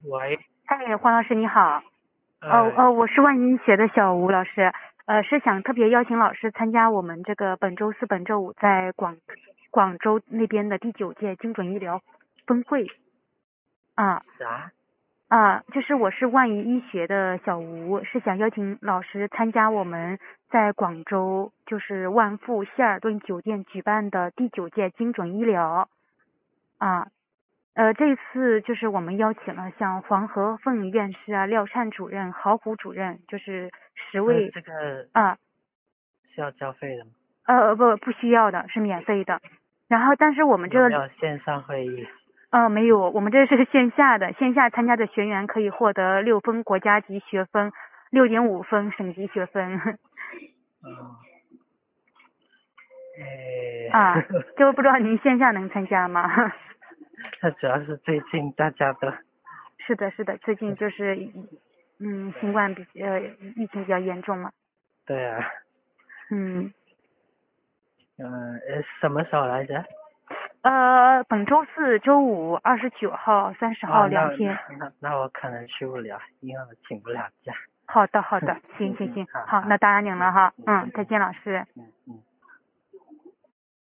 喂， 哎，黄老师你好。 哎， 我是万一学的小吴老师。是想特别邀请老师参加我们这个本周四、本周五在广州那边的第9届精准医疗峰会。啊啥？ 就是我是万一医学的小吴，是想邀请老师参加我们在广州就是万富希尔顿酒店举办的第9届精准医疗。啊。这次就是我们邀请了像黄和凤院士啊、廖灿主任、郝虎主任，就是10 那位。 这个啊。 是要交费的吗？ 不需要的，是免费的。然后，但是我们这有没个有线上会议？ 没有，我们这是线下的，线下参加的学员可以获得6分国家级学分、6.5分省级学分。 哦， 啊， 哎， 就不知道您线下能参加吗？ 那主要是最近大家都， 是的，是的，最近就是新冠疫情比较严重嘛。 对啊， 嗯。 什么时候来着？ 本周四、周五、29号、30号那 2天。 那我可能去不了，因为我请不了假。 好的，好的，行行行，好， 好好， 那答应您了哈。再见，老师。 嗯。